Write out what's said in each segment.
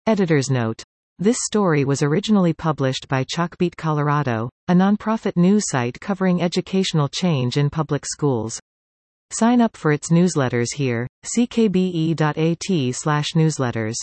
Editor's note. This story was originally published by Chalkbeat Colorado, a nonprofit news site covering educational change in public schools. Sign up for its newsletters here, ckbe.at/newsletters.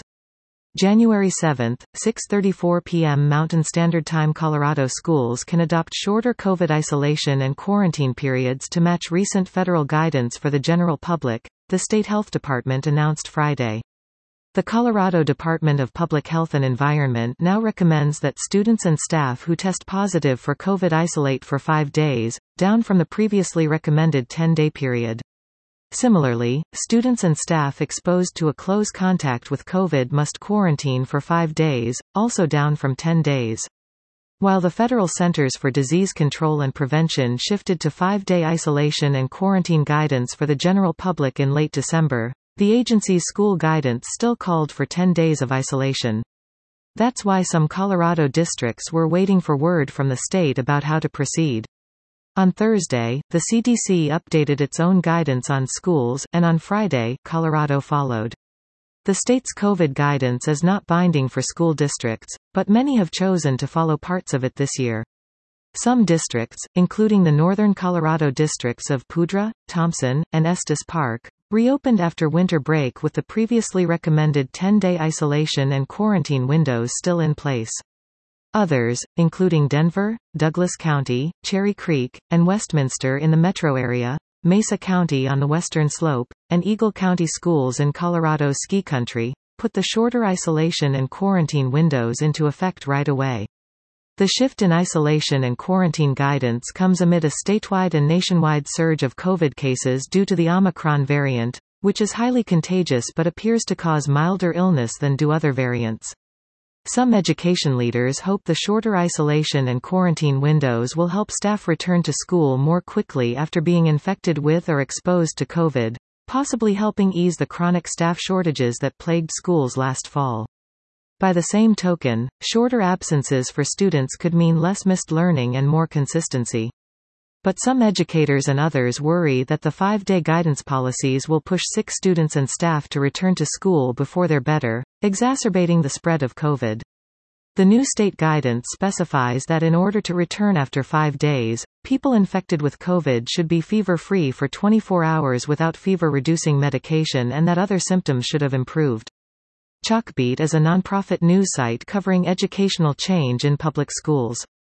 January 7, 6:34 p.m. Mountain Standard Time. Colorado schools can adopt shorter COVID isolation and quarantine periods to match recent federal guidance for the general public, the state health department announced Friday. The Colorado Department of Public Health and Environment now recommends that students and staff who test positive for COVID isolate for 5 days, down from the previously recommended 10-day period. Similarly, students and staff exposed to a close contact with COVID must quarantine for 5 days, also down from 10 days. While the Federal Centers for Disease Control and Prevention shifted to 5-day isolation and quarantine guidance for the general public in late December, the agency's school guidance still called for 10 days of isolation. That's why some Colorado districts were waiting for word from the state about how to proceed. On Thursday, the CDC updated its own guidance on schools, and on Friday, Colorado followed. The state's COVID guidance is not binding for school districts, but many have chosen to follow parts of it this year. Some districts, including the northern Colorado districts of Poudre, Thompson, and Estes Park, reopened after winter break with the previously recommended 10-day isolation and quarantine windows still in place. Others, including Denver, Douglas County, Cherry Creek, and Westminster in the metro area, Mesa County on the western slope, and Eagle County schools in Colorado's ski country, put the shorter isolation and quarantine windows into effect right away. The shift in isolation and quarantine guidance comes amid a statewide and nationwide surge of COVID cases due to the Omicron variant, which is highly contagious but appears to cause milder illness than do other variants. Some education leaders hope the shorter isolation and quarantine windows will help staff return to school more quickly after being infected with or exposed to COVID, possibly helping ease the chronic staff shortages that plagued schools last fall. By the same token, shorter absences for students could mean less missed learning and more consistency. But some educators and others worry that the 5-day guidance policies will push sick students and staff to return to school before they're better, exacerbating the spread of COVID. The new state guidance specifies that in order to return after 5 days, people infected with COVID should be fever-free for 24 hours without fever-reducing medication and that other symptoms should have improved. Chalkbeat is a nonprofit news site covering educational change in public schools.